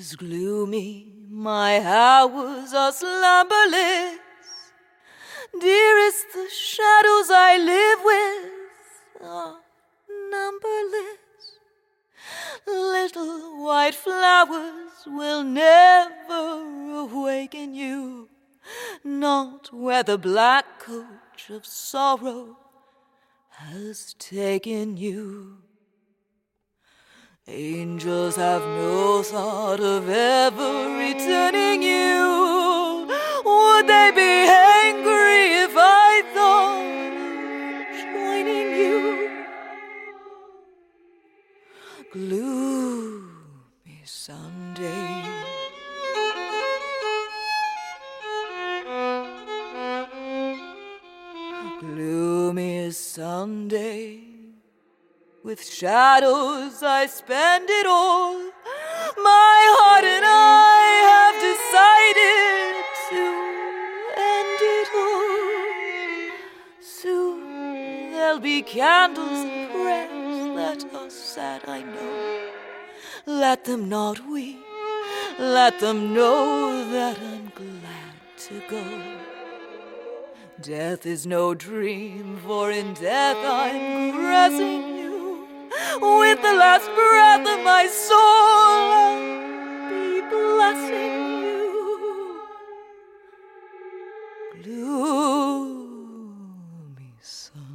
is gloomy, my hours are slumberless. Dearest, the shadows I live with are numberless. Little white flowers will never awaken you, not where the black coach of sorrow has taken you. Angels have no thought of ever returning you. Would they be angry if I thought of joining you? Gloomy Sunday. Gloomy Sunday. With shadows I spend it all. My heart and I have decided to end it all. Soon there'll be candles and prayers that are sad, I know. Let them not weep, let them know that I'm glad to go. Death is no dream, for in death I'm caressing you. With the last breath of my soul, I'll be blessing you. Gloomy Sunday.